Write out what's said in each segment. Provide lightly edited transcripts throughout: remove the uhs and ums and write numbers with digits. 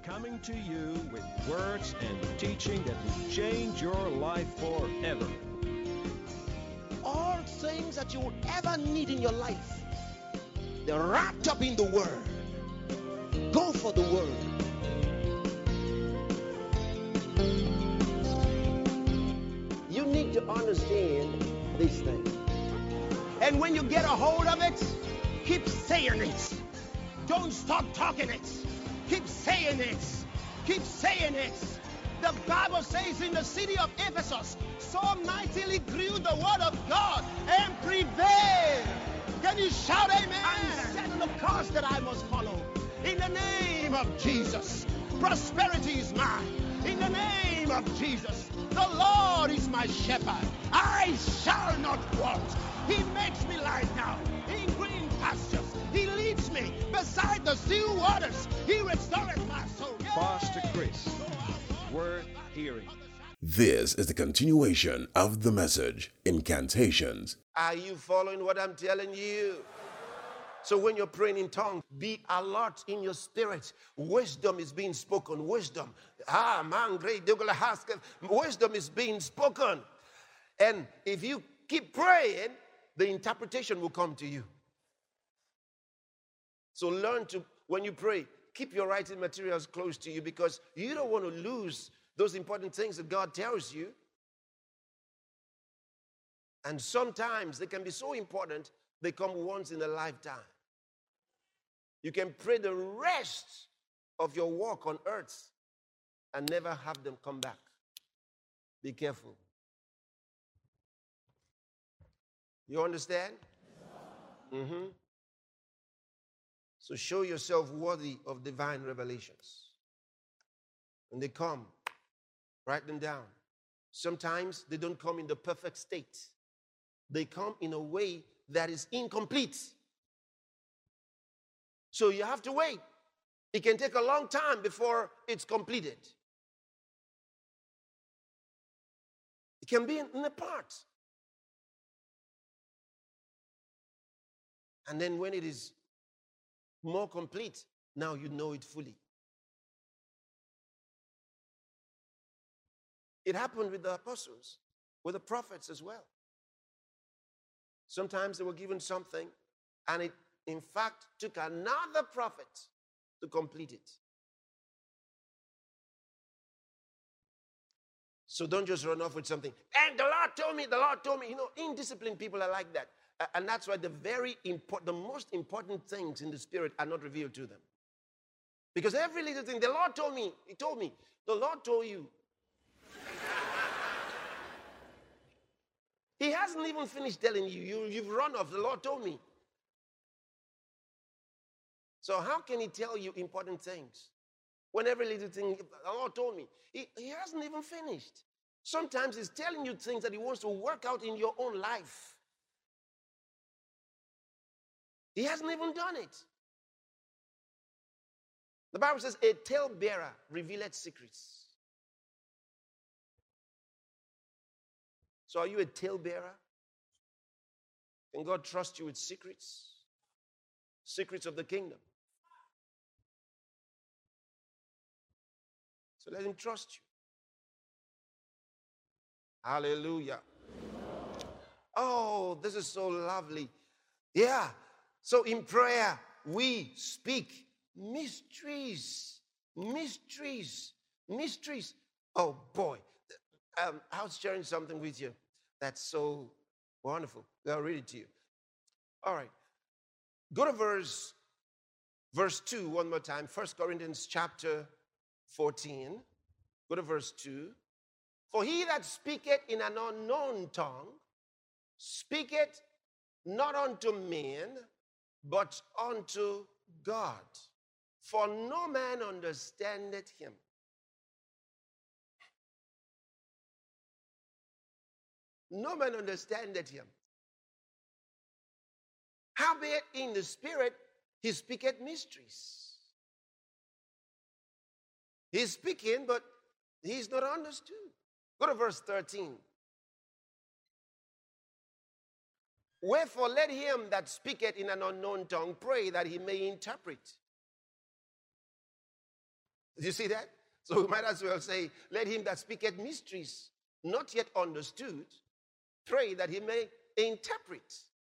coming to you with words and teaching that will change your life forever. All things that you would ever need in your life, they're wrapped up in the Word. Go for the Word. You need to understand these things. And when you get a hold of it, keep saying it. Don't stop talking it. Keep saying it. Keep saying it. The Bible says in the city of Ephesus, so mightily grew the word of God and prevailed. Can you shout amen? I'm setting the course that I must follow. In the name of Jesus, prosperity is mine. In the name of Jesus, the Lord is my shepherd. I shall not want. He makes me lie down in green pastures. He leads me beside the still waters. He restores my soul. Pastor Chris, worth hearing. This is the continuation of the message, Incantations. Are you following what I'm telling you? So when you're praying in tongues, be alert in your spirit. Wisdom is being spoken. Wisdom. Wisdom is being spoken. And if you keep praying, the interpretation will come to you. So learn to, when you pray, keep your writing materials close to you, because you don't want to lose those important things that God tells you. And sometimes they can be so important, they come once in a lifetime. You can pray the rest of your walk on earth and never have them come back. Be careful. You understand? Mm-hmm. So show yourself worthy of divine revelations. When they come, write them down. Sometimes they don't come in the perfect state. They come in a way that is incomplete. So you have to wait. It can take a long time before it's completed. It can be in a part. And then when it is more complete, now you know it fully. It happened with the apostles, with the prophets as well. Sometimes they were given something, and it, in fact, took another prophet to complete it. So don't just run off with something. And the Lord told me, the Lord told me. You know, indisciplined people are like that. And that's why the most important things in the spirit are not revealed to them. Because every little thing, the Lord told me, He told me, the Lord told you. He hasn't even finished telling you. You've run off. The Lord told me. So how can He tell you important things when every little thing, the Lord told me? He hasn't even finished. Sometimes He's telling you things that He wants to work out in your own life. He hasn't even done it. The Bible says, a talebearer revealeth secrets. So are you a talebearer? Can God trust you with secrets? Secrets of the kingdom. So let Him trust you. Hallelujah. Oh, this is so lovely. Yeah. So in prayer, we speak mysteries. Mysteries. Mysteries. Oh, boy. I was sharing something with you that's so wonderful. I'll read it to you. All right. Go to verse 2 one more time. 1 Corinthians chapter 14. Go to verse 2. For he that speaketh in an unknown tongue speaketh not unto men, but unto God. For no man understandeth him. No man understandeth him. Howbeit in the spirit he speaketh mysteries. He's speaking, but he's not understood. Go to verse 13. Wherefore let him that speaketh in an unknown tongue pray that he may interpret. Do you see that? So we might as well say, let him that speaketh mysteries not yet understood, pray that he may interpret.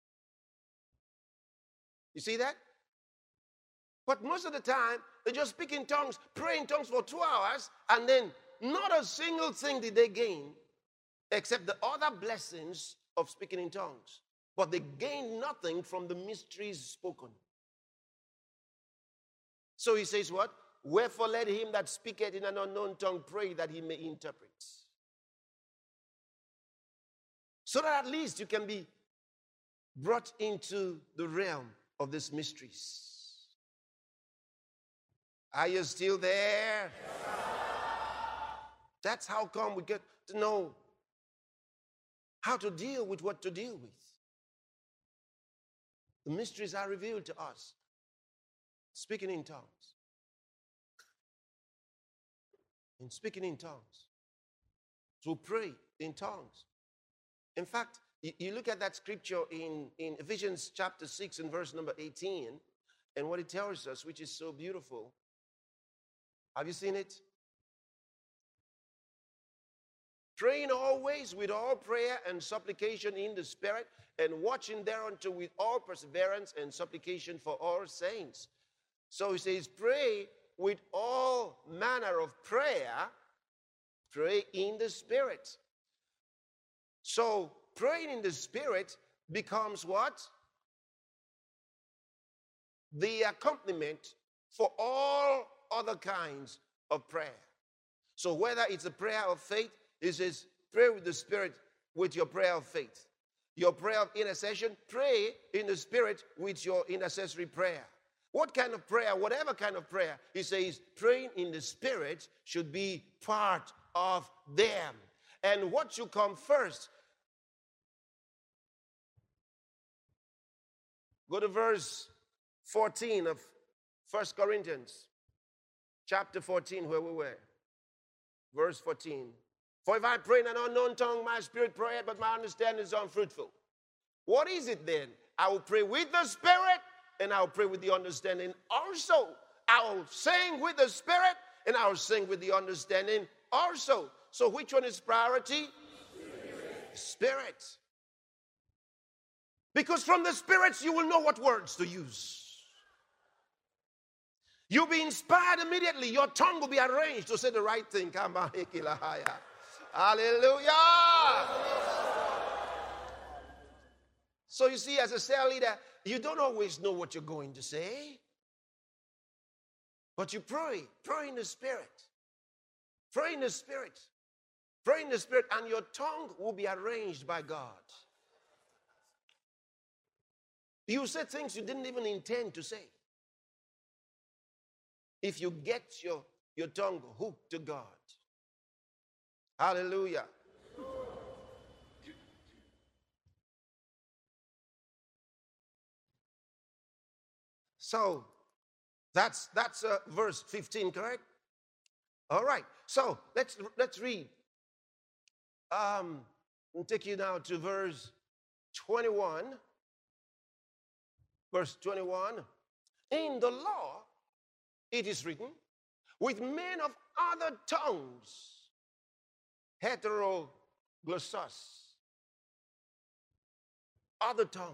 You see that? But most of the time, they just speak in tongues, pray in tongues for 2 hours, and then not a single thing did they gain except the other blessings of speaking in tongues. But they gained nothing from the mysteries spoken. So he says what? Wherefore let him that speaketh in an unknown tongue pray that he may interpret. So that at least you can be brought into the realm of these mysteries. Are you still there? That's how come we get to know how to deal with what to deal with. The mysteries are revealed to us. Speaking in tongues. And speaking in tongues. To pray in tongues. In fact, you look at that scripture in Ephesians chapter 6 and verse number 18, and what it tells us, which is so beautiful. Have you seen it? Praying always with all prayer and supplication in the Spirit, and watching thereunto with all perseverance and supplication for all saints. So he says, pray with all manner of prayer, pray in the Spirit. So praying in the Spirit becomes what? The accompaniment for all other kinds of prayer. So whether it's a prayer of faith, it says pray with the Spirit with your prayer of faith. Your prayer of intercession, pray in the Spirit with your intercessory prayer. What kind of prayer, whatever kind of prayer, he says praying in the Spirit should be part of them. And what should come first? Go to verse 14 of 1 Corinthians, chapter 14, where we were. Verse 14. For if I pray in an unknown tongue, my spirit prayeth, but my understanding is unfruitful. What is it then? I will pray with the Spirit, and I will pray with the understanding also. I will sing with the Spirit, and I will sing with the understanding also. So which one is priority? Spirit. Because from the Spirit, you will know what words to use. You'll be inspired immediately. Your tongue will be arranged to say the right thing. Hallelujah. So you see, as a cell leader, you don't always know what you're going to say. But you pray. Pray in the Spirit. Pray in the Spirit. Pray in the Spirit, and your tongue will be arranged by God. You say things you didn't even intend to say. If you get your tongue hooked to God. Hallelujah. So that's verse 15, correct? All right. So let's read. I'll take you now to verse 21. Verse 21. In the law, it is written, with men of other tongues, heteroglossos, other tongues.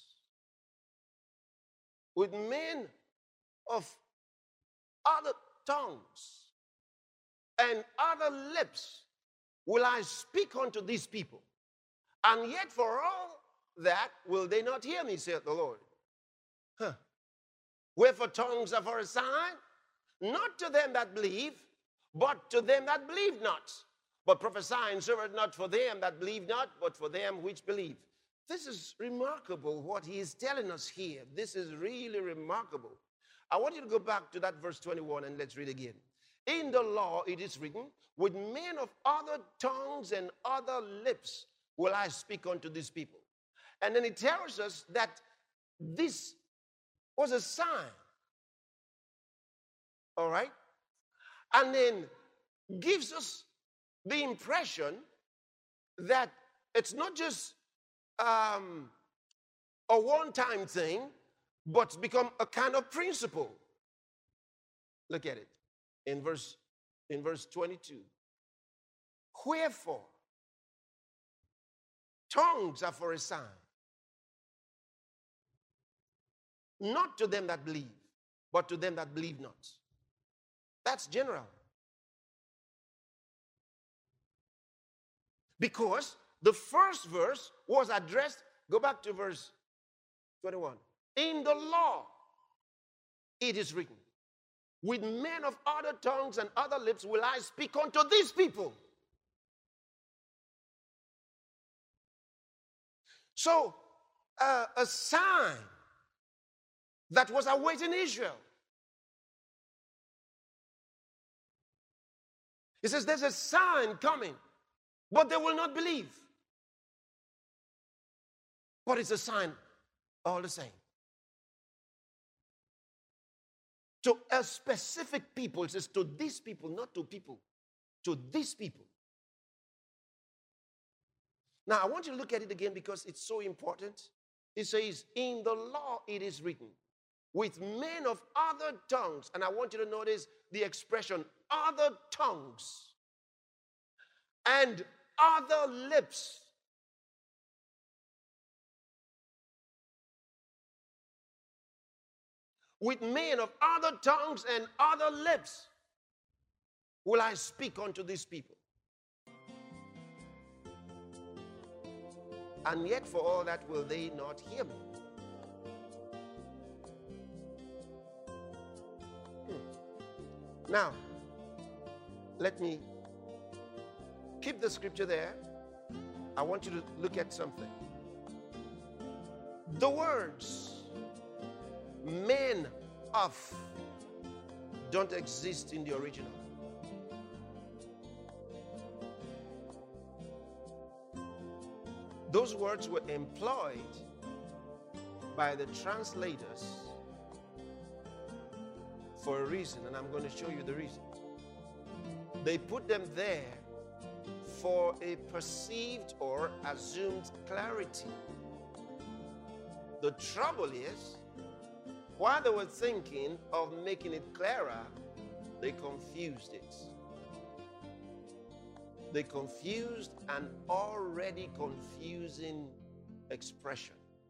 With men of other tongues and other lips will I speak unto these people. And yet for all that will they not hear me, saith the Lord. Wherefore tongues are for a sign, not to them that believe, but to them that believe not. But prophesying serveth not for them that believe not, but for them which believe. This is remarkable what he is telling us here. This is really remarkable. I want you to go back to that verse 21 and let's read again. In the law it is written, with men of other tongues and other lips will I speak unto these people. And then it tells us that this was a sign. All right? And then gives us the impression that it's not just a one-time thing, but become a kind of principle. Look at it. in verse 22. Wherefore, tongues are for a sign, not to them that believe, but to them that believe not. That's general. Because the first verse was addressed, go back to verse 21. In the law, it is written, with men of other tongues and other lips will I speak unto these people. So, a sign that was awaiting Israel. He says there's a sign coming, but they will not believe. But it's a sign all the same. To a specific people, it says to these people, not to people, to these people. Now, I want you to look at it again because it's so important. It says, in the law it is written, with men of other tongues. And I want you to notice the expression, other tongues and other lips. With men of other tongues and other lips will I speak unto these people. And yet for all that will they not hear me. Now, let me keep the scripture there. I want you to look at something. The words men of don't exist in the original. Those words were employed by the translators for a reason, and I'm going to show you the reason. They put them there for a perceived or assumed clarity. The trouble is, while they were thinking of making it clearer, they confused it. They confused an already confusing expression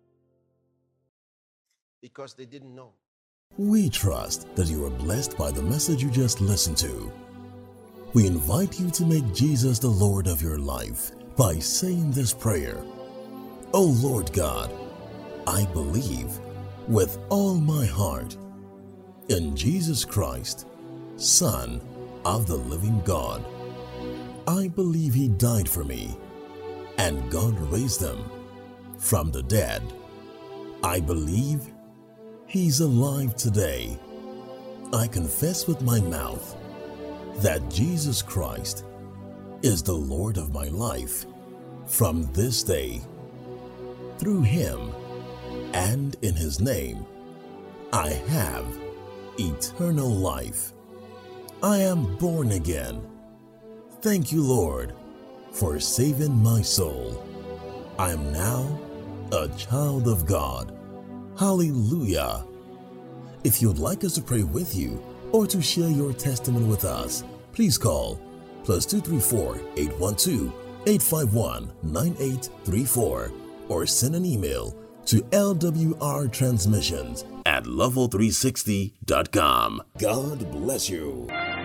because they didn't know. We trust that you are blessed by the message you just listened to. We invite you to make Jesus the Lord of your life by saying this prayer. Oh Lord God, I believe with all my heart in Jesus Christ, Son of the living God. I believe He died for me and God raised Him from the dead. I believe He's alive today. I confess with my mouth that Jesus Christ is the Lord of my life from this day. Through Him and in His name, I have eternal life. I am born again. Thank you, Lord, for saving my soul. I am now a child of God. Hallelujah. If you'd like us to pray with you or to share your testimony with us, please call +234 812 851 9834 or send an email to lwrtransmissions@level360.com. God bless you.